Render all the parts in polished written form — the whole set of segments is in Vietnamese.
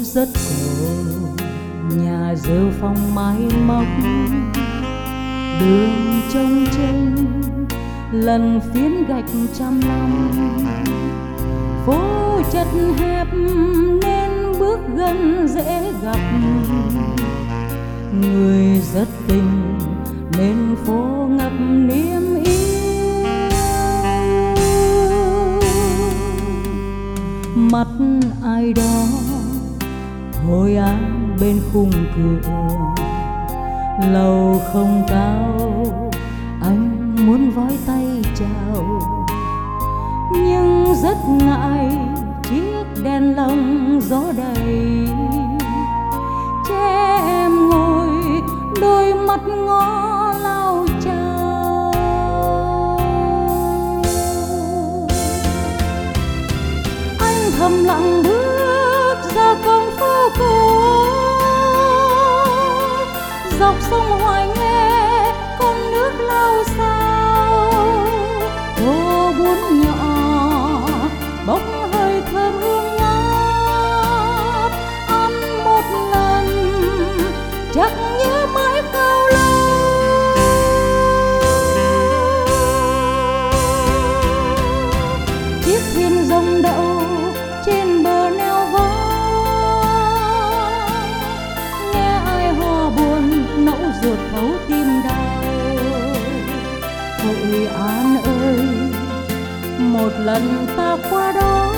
rất cổ, nhà rêu phong mái móc, đường trông chênh lần phiến gạch trăm năm. Phố chật hẹp nên bước gần dễ gặp, người rất tình nên phố ngập niềm yêu. Mắt ai đó hồi án bên khung cửa, lầu không cao anh muốn vói tay chào, nhưng rất ngại chiếc đèn lồng gió đầy. Trẻ em ngồi đôi mắt ngó lao chao, anh thầm lặng bước ra con phố cổ, dọc sông Hoài nghe con nước lao xao. Ô buôn nhỏ bốc hơi thơm hương ngát, ăn một lần chắc nhớ mãi cao lâu. Chiếc thuyền rồng đậu trên bờ neo vắng, nghe ai hò buồn nẫu ruột thấu tim đau. Hội An ơi, một lần ta qua đó,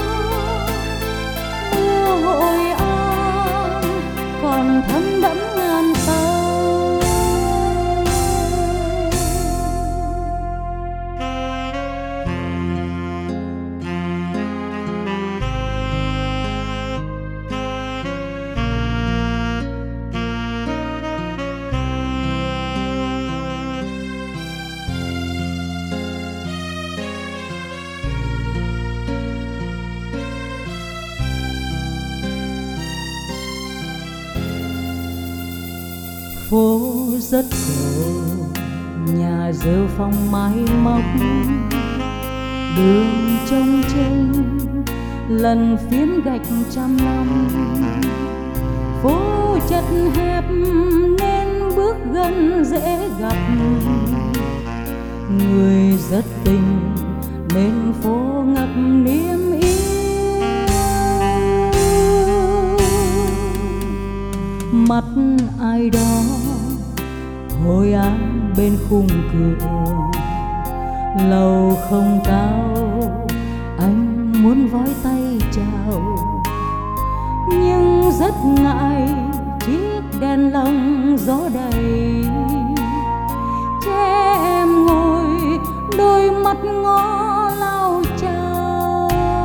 mưa Hội An còn thấm đẫm ngàn tàu. Phố rất cổ, nhà rêu phong mái móc, đường trông chênh lần phiến gạch trăm năm. Phố chật hẹp nên bước gần dễ gặp, người rất tình nên phố ngập niềm yêu. Mắt ai đó hồi án bên khung cửa, lầu không cao anh muốn vói tay chào, nhưng rất ngại chiếc đèn lồng gió đầy. Trẻ em ngồi đôi mắt ngó lao chao,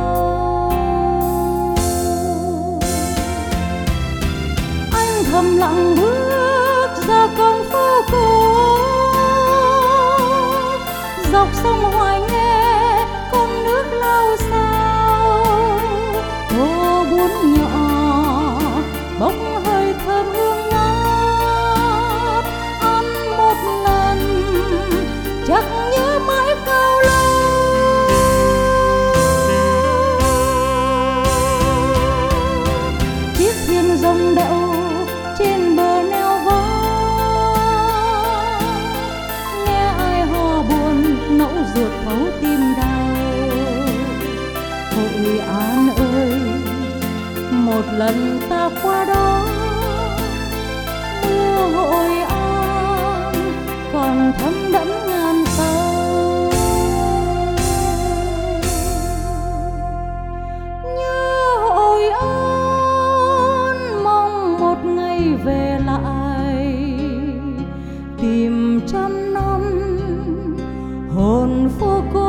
anh thầm lặng bước ra con phố cổ, dọc sông Hoài nghe con nước lao xao. Ô buôn nhỏ bốc hơi thơm hương ngát, ăn một lần chắc nhớ mãi cao lâu. Chiếc thuyền rồng đậu trên bờ neo vắng, nghe ai hò buồn nẫu ruột thấu tim đau. Hội An ơi, một lần ta qua đó, mưa Hội An còn thấm đẫm ngàn tàu. Nhớ Hội An mong một ngày về lại, tìm trăm năm hồn phố cổ.